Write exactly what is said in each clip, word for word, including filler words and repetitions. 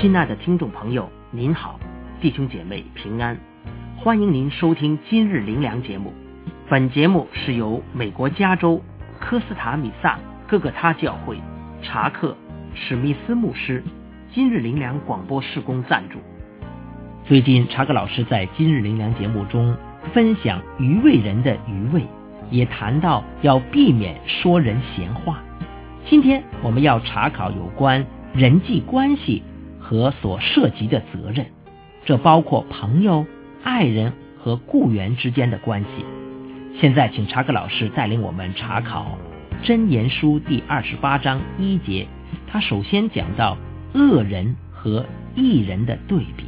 亲爱的听众朋友，您好，弟兄姐妹平安，欢迎您收听今日灵粮节目。本节目是由美国加州科斯塔米萨哥哥他教会查克史密斯牧师今日灵粮广播事工赞助。最近查克老师在今日灵粮节目中分享愚昧人的愚昧，也谈到要避免说人闲话。今天我们要查考有关人际关系和所涉及的责任，这包括朋友、爱人和雇员之间的关系。现在请查克老师带领我们查考箴言书第二十八章一节，他首先讲到恶人和义人的对比。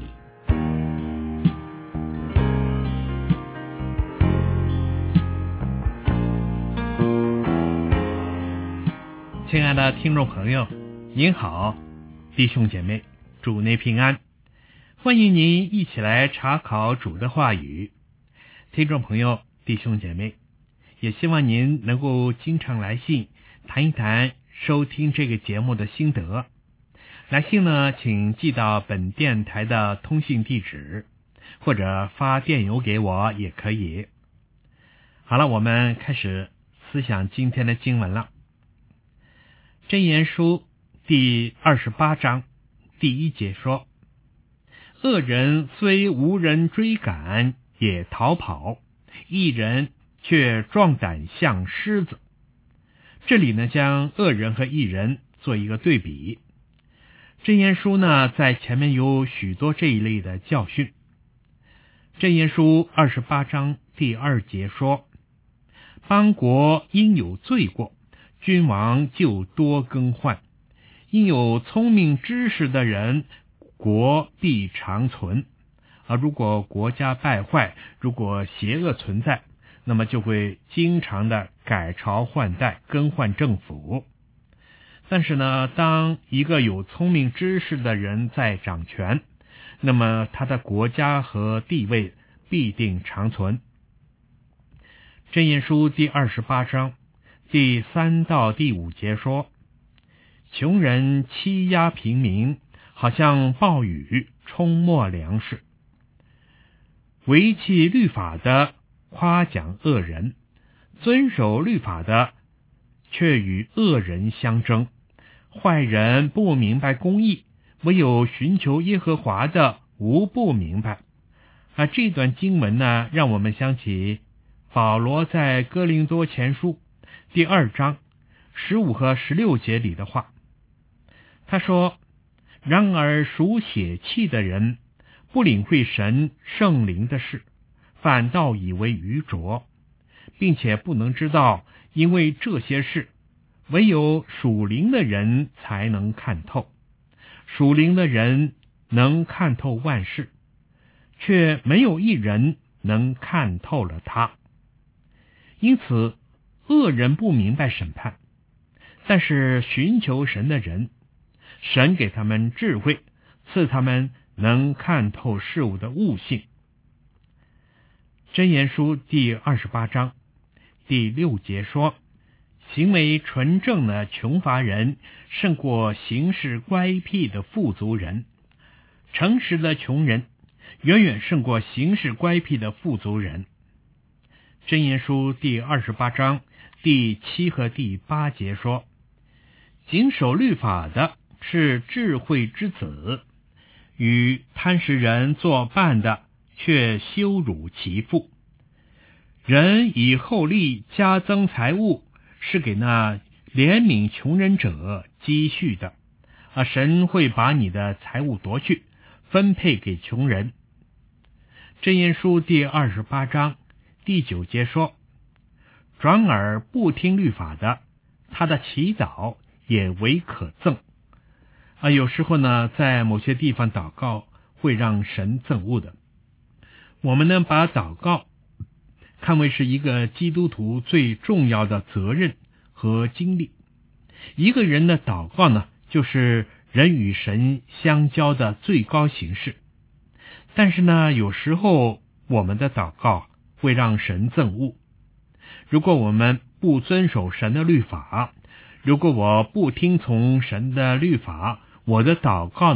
亲爱的听众朋友，您好，弟兄姐妹，主内平安，欢迎您一起来查考主的话语。听众朋友，弟兄姐妹，也希望您能够经常来信谈一谈收听这个节目的心得。来信呢，请寄到本电台的通信地址，或者发电邮给我也可以。好了，我们开始思想今天的经文了。箴言书第二十八章第一节说，恶人虽无人追赶也逃跑，义人却壮胆像狮子。这里呢，将恶人和义人做一个对比。箴言书呢，在前面有许多这一类的教训。箴言书二十八章第二节说，邦国因有罪过，君王就多更换，因有聪明知识的人，国必长存。而如果国家败坏，如果邪恶存在，那么就会经常的改朝换代，更换政府。但是呢，当一个有聪明知识的人在掌权，那么他的国家和地位必定长存。箴言书第二十八章第三到第五节说，穷人欺压平民，好像暴雨冲没粮食。违弃律法的夸奖恶人，遵守律法的却与恶人相争。坏人不明白公义，唯有寻求耶和华的无不明白。啊，这段经文呢，让我们想起保罗在哥林多前书第二章十五和十六节里的话。他说，然而属血气的人不领会神圣灵的事，反倒以为愚拙，并且不能知道，因为这些事唯有属灵的人才能看透。属灵的人能看透万事，却没有一人能看透了他。因此恶人不明白审判，但是寻求神的人，神给他们智慧，赐他们能看透事物的悟性。箴言书第二十八章第六节说，行为纯正的穷乏人胜过行事乖僻的富足人，诚实的穷人远远胜过行事乖僻的富足人。箴言书第二十八章第七和第八节说，谨守律法的是智慧之子，与贪食人作伴的却羞辱其父。人以厚利加增财物，是给那怜悯穷人者积蓄的。啊，神会把你的财物夺去，分配给穷人。箴言书第二十八章第九节说，转耳不听律法的，他的祈祷也为可憎。啊，有时候呢，在某些地方祷告会让神憎恶的。我们呢，把祷告看为是一个基督徒最重要的责任和经历。一个人的祷告呢，就是人与神相交的最高形式。但是呢，有时候我们的祷告会让神憎恶。如果我们不遵守神的律法，如果我不听从神的律法，我的祷告呢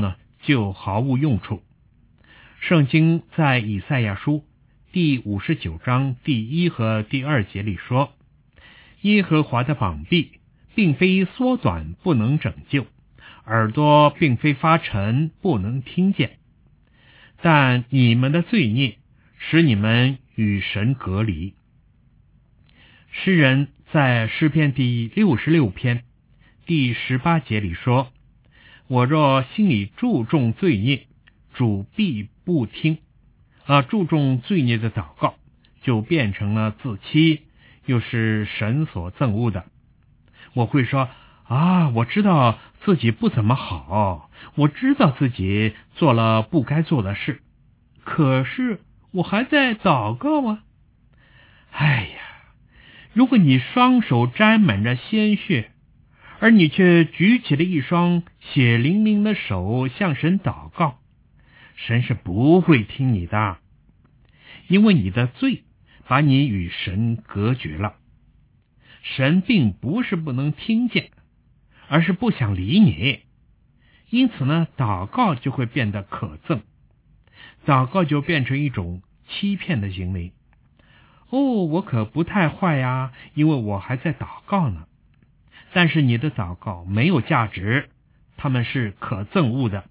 就毫无用处。圣经在以赛亚书第五十九章第一和第二节里说，耶和华的膀臂并非缩短不能拯救，耳朵并非发沉不能听见，但你们的罪孽使你们与神隔离。诗人在诗篇第六十六篇第十八节里说，我若心里注重罪孽，主必不听。啊，注重罪孽的祷告就变成了自欺，又是神所憎恶的。我会说啊，我知道自己不怎么好，我知道自己做了不该做的事，可是我还在祷告啊。哎呀，如果你双手沾满着鲜血，而你却举起了一双血淋淋的手向神祷告，神是不会听你的，因为你的罪把你与神隔绝了。神并不是不能听见，而是不想理你。因此呢，祷告就会变得可憎，祷告就变成一种欺骗的行为。哦，我可不太坏呀，因为我还在祷告呢。但是你的祷告没有价值，他们是可憎恶的。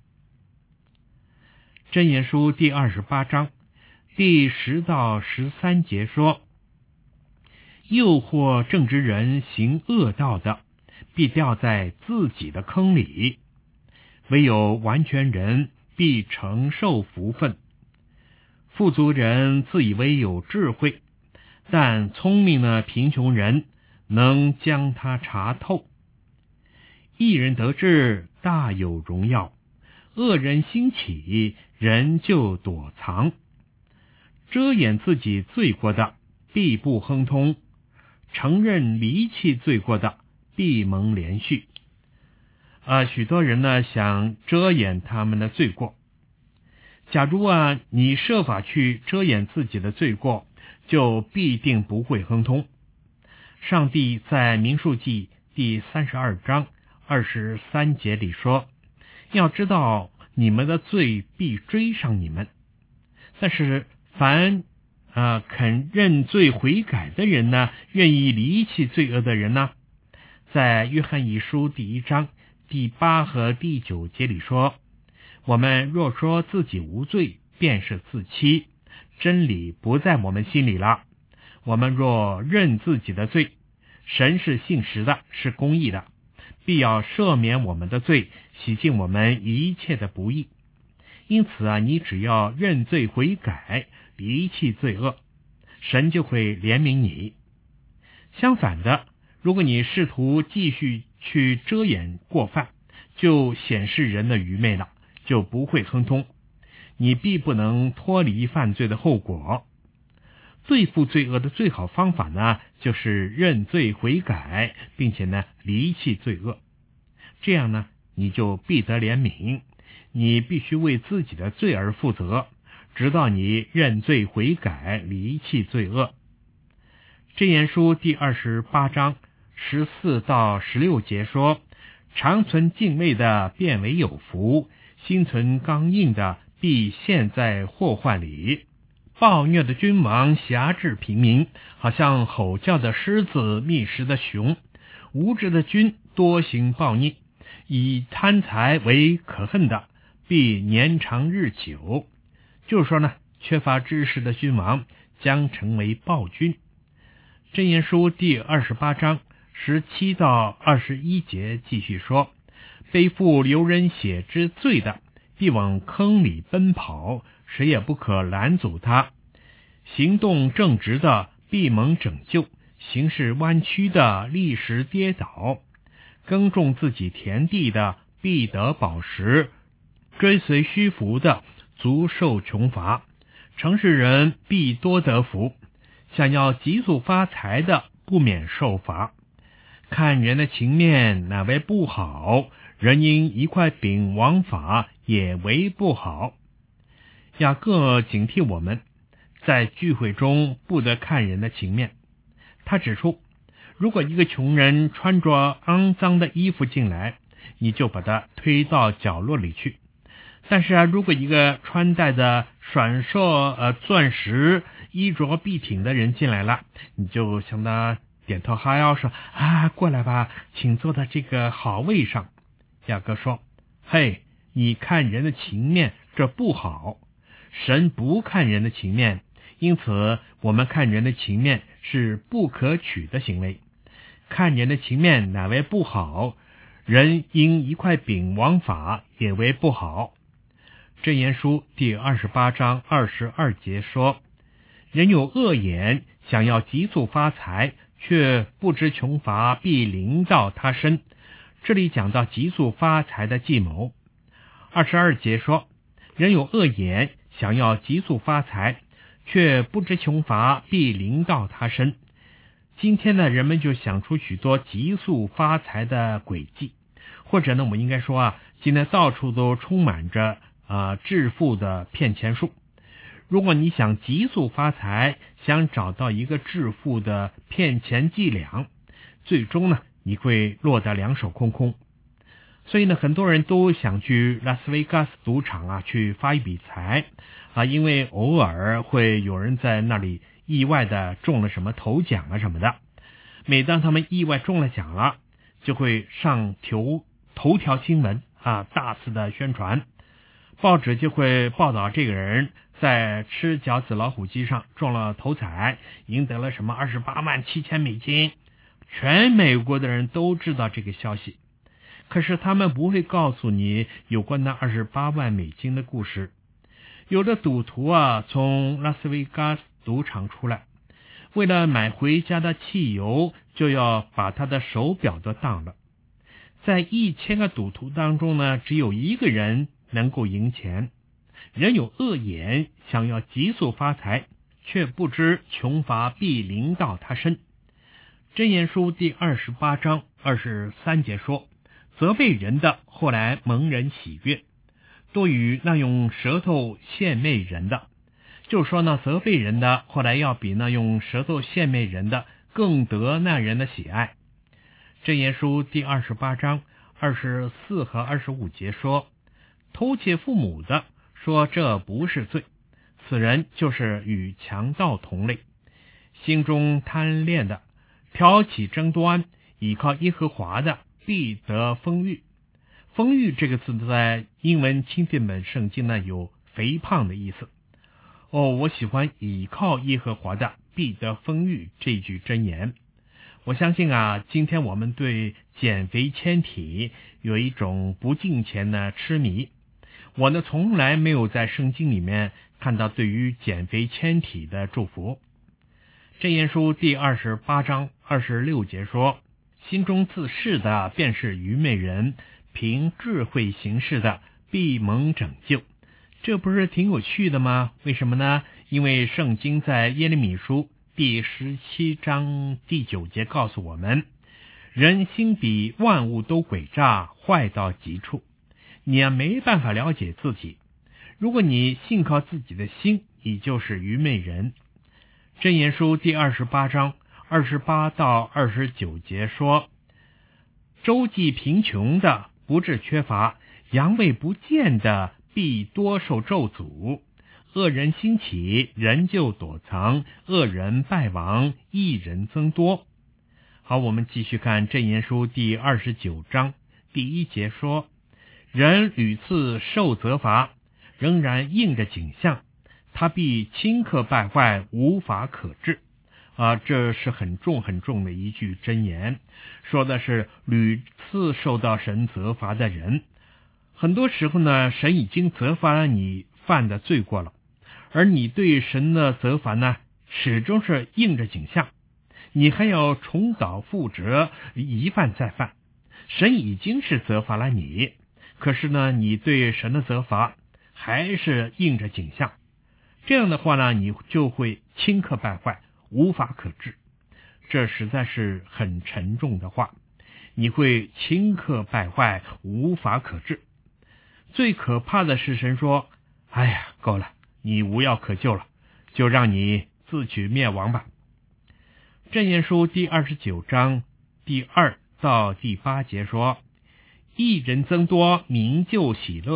箴言书第二十八章第十到十三节说，诱惑正直人行恶道的，必掉在自己的坑里；唯有完全人必承受福分。富足人自以为有智慧，但聪明的贫穷人能将他查透。一人得志，大有荣耀；恶人兴起，人就躲藏。遮掩自己罪过的，必不亨通；承认离弃罪过的，必蒙连续。啊，许多人呢想遮掩他们的罪过。假如啊你设法去遮掩自己的罪过，就必定不会亨通。上帝在民数记第三十二章二十三节里说，要知道你们的罪必追上你们。但是凡呃肯认罪悔改的人呢，愿意离弃罪恶的人呢，在约翰一书第一章第八和第九节里说，我们若说自己无罪，便是自欺，真理不在我们心里了。我们若认自己的罪，神是信实的，是公义的，必要赦免我们的罪，洗净我们一切的不义。因此啊，你只要认罪悔改，离弃罪恶，神就会怜悯你。相反的，如果你试图继续去遮掩过犯，就显示人的愚昧了，就不会亨通，你必不能脱离犯罪的后果。对付罪恶的最好方法呢，就是认罪悔改，并且呢离弃罪恶。这样呢，你就必得怜悯。你必须为自己的罪而负责，直到你认罪悔改，离弃罪恶。箴言书第二十八章十四到十六节说，常存敬畏的变为有福，心存刚硬的必陷在祸患里。暴虐的君王辖制平民，好像吼叫的狮子觅食的熊。无知的君多行暴逆，以贪财为可恨的，必年长日久。就是说呢，缺乏知识的君王将成为暴君。箴言书第二十八章十七到二十一节继续说，背负流人血之罪的，必往坑里奔跑，谁也不可拦阻他。行动正直的，必蒙拯救；行事弯曲的，立时跌倒。耕种自己田地的，必得饱食；追随虚浮的，足受穷乏。诚实人必多得福，想要急速发财的，不免受罚。看人的情面乃为不好，人因一块饼枉法，也为不好。雅各警惕我们，在聚会中不得看人的情面。他指出，如果一个穷人穿着肮脏的衣服进来，你就把他推到角落里去。 但是啊，如果一个穿戴的闪烁呃钻石、衣着笔挺的人进来了，你就向他点头哈腰说啊，过来吧，请坐到这个好位上。雅各说，嘿，你看人的情面，这不好。神不看人的情面，因此我们看人的情面是不可取的行为。看人的情面乃为不好，人因一块饼枉法也为不好。箴言书第二十八章二十二节说，人有恶眼，想要急速发财，却不知穷乏必临到他身。这里讲到急速发财的计谋。二十二节说，人有恶眼，想要急速发财，却不知穷乏必临到他身。今天呢，人们就想出许多急速发财的诡计，或者呢，我们应该说啊，今天到处都充满着啊致富的骗钱术。如果你想急速发财，想找到一个致富的骗钱伎俩，最终呢，你会落得两手空空。所以呢，很多人都想去拉斯维加斯赌场啊去发一笔财啊，因为偶尔会有人在那里意外的中了什么头奖啊什么的。每当他们意外中了奖了，就会上头头条新闻啊，大肆的宣传，报纸就会报道这个人在吃饺子老虎机上中了头彩，赢得了什么二十八万七千美金。全美国的人都知道这个消息，可是他们不会告诉你有关那二十八万美金的故事。有的赌徒啊，从拉斯维加斯赌场出来，为了买回家的汽油，就要把他的手表都当了。在一千个赌徒当中呢，只有一个人能够赢钱。人有恶眼，想要急速发财，却不知穷乏必临到他身。箴言书第二十八章二十三节说，责备人的后来蒙人喜悦，多于那用舌头献媚人的。就说呢，责备人的后来要比那用舌头献媚人的更得那人的喜爱。箴言书第二十八章二十四和二十五节说，偷窃父母的说这不是罪，此人就是与强盗同类。心中贪恋的挑起争端，倚靠耶和华的必得丰裕。丰裕这个字在英文钦定本圣经呢有肥胖的意思。哦，我喜欢倚靠耶和华的必得丰裕这句箴言。我相信啊，今天我们对减肥纤体有一种不敬虔的痴迷。我呢从来没有在圣经里面看到对于减肥纤体的祝福。箴言书第二十八章二十六节说，心中自恃的便是愚昧人，凭智慧行事的必蒙拯救。这不是挺有趣的吗？为什么呢？因为圣经在耶利米书第十七章第九节告诉我们，人心比万物都诡诈，坏到极处。你也没办法了解自己，如果你信靠自己的心，你就是愚昧人。箴言书第二十八章二十八到二十九节说，周济贫穷的不致缺乏，阳痿不见的必多受咒诅。恶人兴起，人就躲藏；恶人败亡，义人增多。好，我们继续看箴言书第二十九章第一节说，人屡次受责罚，仍然应着景象，他必顷刻败坏，无法可治。啊，这是很重很重的一句箴言，说的是屡次受到神责罚的人。很多时候呢，神已经责罚了你犯的罪过了，而你对神的责罚呢，始终是应着景象，你还要重蹈覆辙，一犯再犯。神已经是责罚了你，可是呢，你对神的责罚还是应着景象。这样的话呢，你就会顷刻败坏，无法可治。这实在是很沉重的话，你会顷刻败坏，无法可治。最可怕的是神说，哎呀，够了，你无药可救了，就让你自取灭亡吧。箴言书第二十九章第二到第八节说，义人增多，民就喜乐；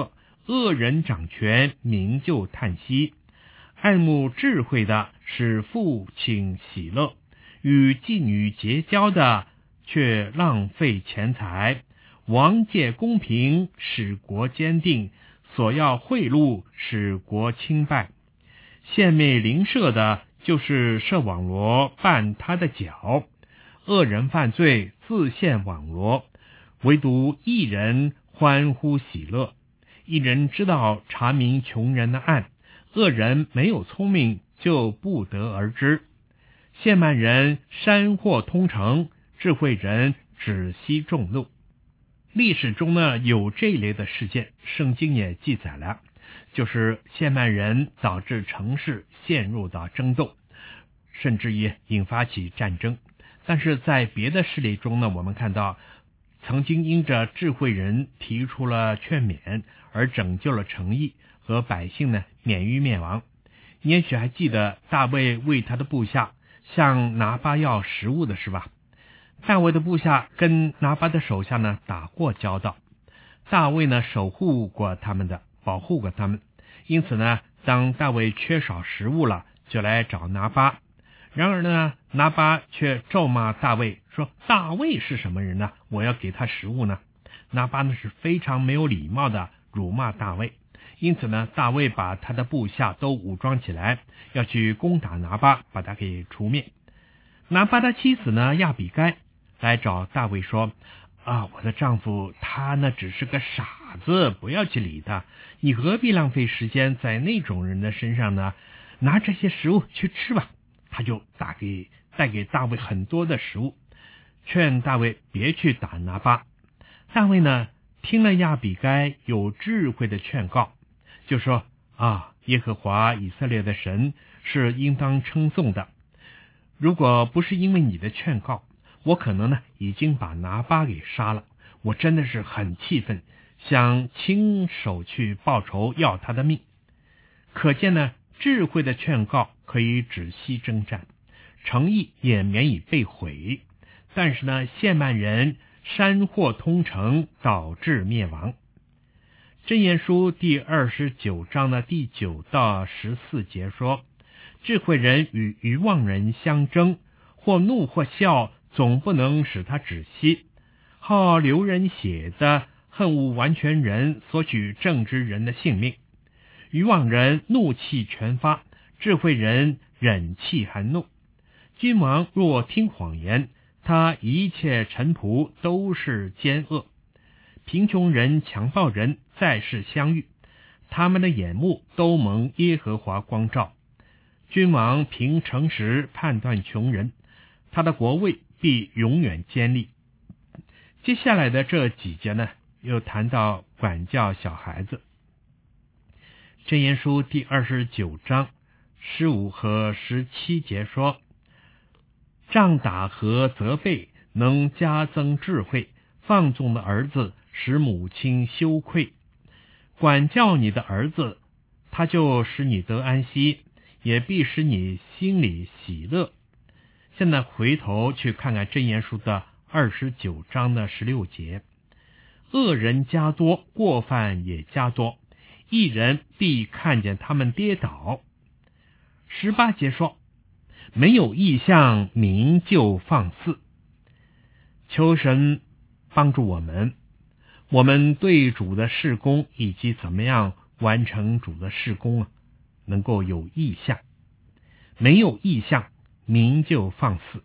恶人掌权，民就叹息。爱慕智慧的使父亲喜乐，与妓女结交的却浪费钱财。王借公平，使国坚定，索要贿赂，使国清败。献媚邻舍的，就是设网罗绊他的脚。恶人犯罪，自陷网罗，唯独义人欢呼喜乐。义人知道查明穷人的案，恶人没有聪明，就不得而知。谢曼人山祸通城，智慧人止息众怒。历史中呢有这一类的事件，圣经也记载了，就是谢曼人导致城市陷入到争斗，甚至也引发起战争。但是在别的事例中呢，我们看到曾经因着智慧人提出了劝勉，而拯救了城邑和百姓呢免于灭亡。你也许还记得大卫为他的部下向拿巴要食物的是吧？大卫的部下跟拿巴的手下呢打过交道，大卫呢守护过他们的，保护过他们。因此呢，当大卫缺少食物了，就来找拿巴。然而呢，拿巴却咒骂大卫，说大卫是什么人呢？我要给他食物呢？拿巴呢是非常没有礼貌的辱骂大卫。因此呢，大卫把他的部下都武装起来，要去攻打拿巴，把他给除灭。拿巴的妻子呢亚比该来找大卫说，啊，我的丈夫他呢只是个傻子，不要去理他，你何必浪费时间在那种人的身上呢？拿这些食物去吃吧。他就打给带给大卫很多的食物，劝大卫别去打拿巴。大卫呢听了亚比该有智慧的劝告，就说啊，耶和华以色列的神是应当称颂的，如果不是因为你的劝告，我可能呢已经把拿巴给杀了。我真的是很气愤，想亲手去报仇，要他的命。可见呢，智慧的劝告可以止息征战，诚意也免以被毁。但是呢，谢曼人山祸通城，导致灭亡。箴言书第二十九章的第九到十四节说，智慧人与愚妄人相争，或怒或笑，总不能使他止息。好流人血的，恨恶完全人，索取正直人的性命。愚妄人怒气全发，智慧人忍气含怒。君王若听谎言，他一切臣仆都是奸恶。贫穷人强暴人在世相遇，他们的眼目都蒙耶和华光照。君王凭诚实判断穷人，他的国位必永远坚立。接下来的这几节呢，又谈到管教小孩子。箴言书第二十九章十五和十七节说，杖打和责备能加增智慧，放纵的儿子使母亲羞愧。管教你的儿子，他就使你得安息，也必使你心里喜乐。现在回头去看看箴言书的二十九章的十六节，恶人加多，过犯也加多，义人必看见他们跌倒。十八节说，没有异象，民就放肆。求神帮助我们，我们对主的事工以及怎么样完成主的事工啊，能够有异象。没有异象，民就放肆。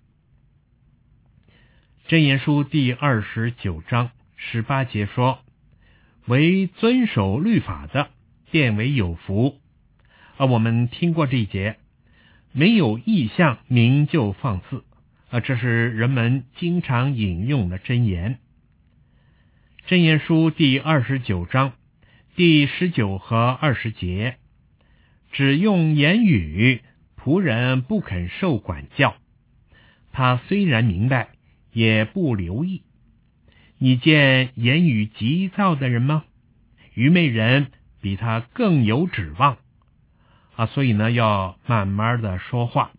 箴言书第二十九章十八节说，为遵守律法的，便为有福。而我们听过这一节，没有异象，民就放肆。啊，这是人们经常引用的箴言。箴言书第二十九章第十九和二十节，只用言语，仆人不肯受管教。他虽然明白，也不留意。你见言语急躁的人吗？愚昧人比他更有指望啊，所以呢，要慢慢的说话。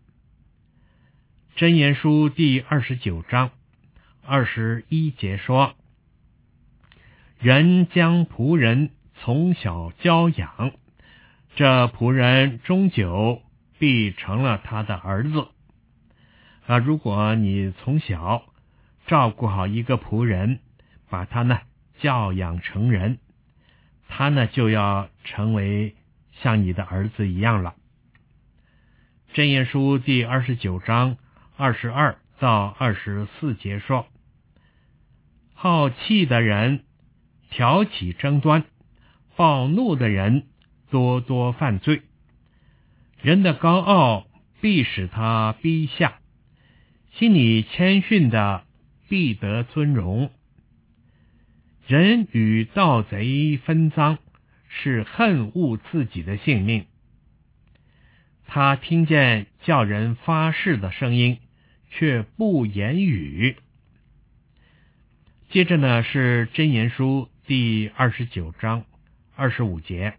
箴言书第二十九章二十一节说，人将仆人从小教养，这仆人终究必成了他的儿子。啊，如果你从小照顾好一个仆人，把他呢教养成人，他呢就要成为像你的儿子一样了。箴言书第二十九章二十二到二十四节说，好气的人挑起争端，暴怒的人多多犯罪。人的高傲必使他卑下，心里谦逊的必得尊荣。人与盗贼分赃，是恨恶自己的性命。他听见叫人发誓的声音，却不言语。接着呢，是箴言书第二十九章二十五节，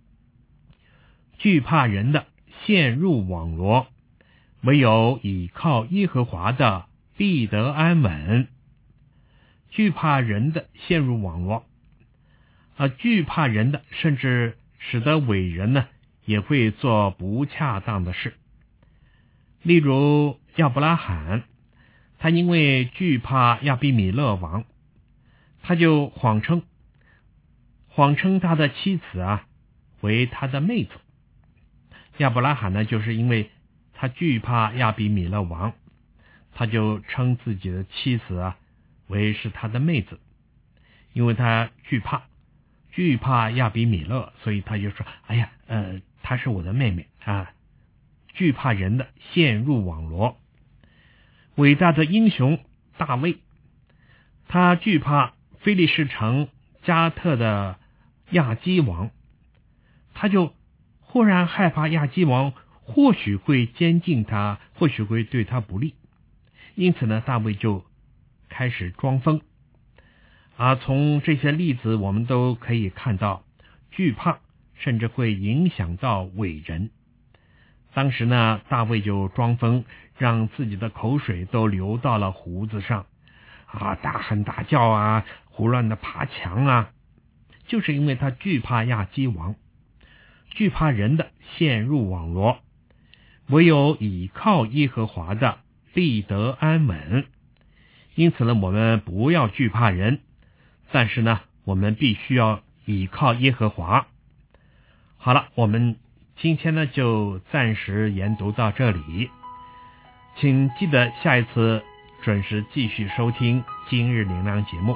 惧怕人的陷入网罗，唯有倚靠耶和华的必得安稳。惧怕人的陷入网罗，啊，惧怕人的甚至使得伟人呢也会做不恰当的事。例如亚伯拉罕，他因为惧怕亚比米勒王，他就谎称谎称他的妻子啊为他的妹子。亚伯拉罕呢，就是因为他惧怕亚比米勒王，他就称自己的妻子啊为是他的妹子，因为他惧怕惧怕亚比米勒，所以他就说，哎呀，呃，她是我的妹妹啊。惧怕人的陷入网罗。伟大的英雄大卫，他惧怕非利士城加特的亚基王，他就忽然害怕亚基王或许会监禁他，或许会对他不利，因此呢，大卫就开始装疯。啊，从这些例子我们都可以看到，惧怕甚至会影响到伟人。当时呢，大卫就装疯，让自己的口水都流到了胡子上，啊，大喊大叫啊，胡乱的爬墙啊，就是因为他惧怕亚基王，惧怕人的陷入网罗，唯有倚靠耶和华的必得安稳。因此呢，我们不要惧怕人，但是呢，我们必须要倚靠耶和华。好了，我们今天呢就暂时研读到这里，请记得下一次准时继续收听今日灵粮节目。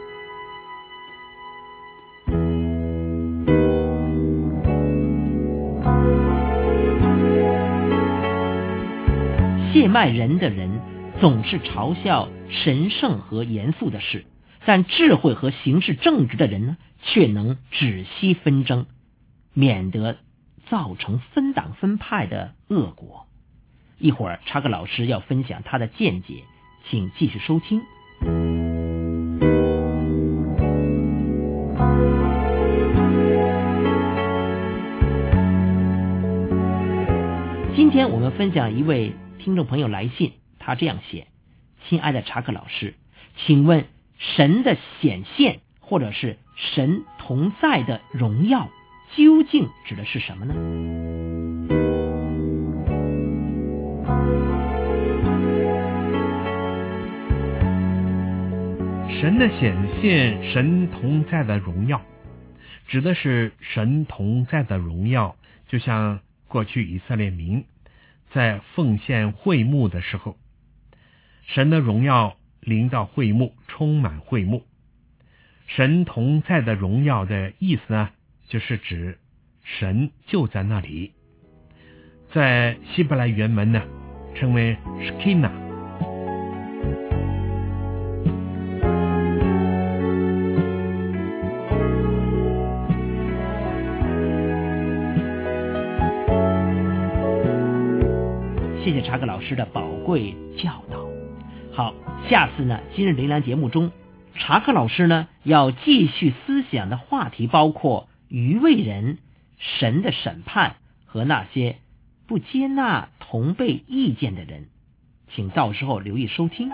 亵慢人的人总是嘲笑神圣和严肃的事，但智慧和行事正直的人呢，却能止息纷争，免得造成分党分派的恶果。一会儿查克老师要分享他的见解，请继续收听。今天我们分享一位听众朋友来信，他这样写：亲爱的查克老师，请问神的显现或者是神同在的荣耀究竟指的是什么呢？ 神的显现，神同在的荣耀，指的是神同在的荣耀，就像过去以色列民在奉献会幕的时候，神的荣耀临到会幕，充满会幕。神同在的荣耀的意思呢，就是指神就在那里，在希伯来原文呢称为 Shekhinah。 谢谢查克老师的宝贵教导。好，下次呢今日灵粮节目中，查克老师呢要继续思想的话题包括愚昧人、神的审判和那些不接纳同辈意见的人，请到时候留意收听。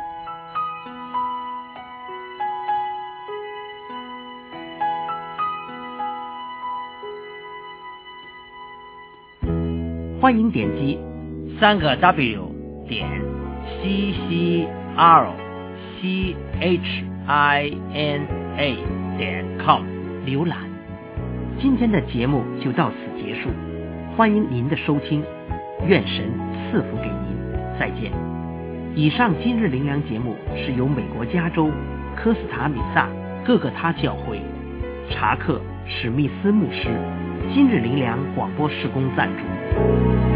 欢迎点击三个 W 点 C C R C H I N A 点 com 浏览。今天的节目就到此结束，欢迎您的收听，愿神赐福给您，再见。以上今日灵粮节目是由美国加州科斯塔米萨各个他教会查克史密斯牧师今日灵粮广播事工赞助。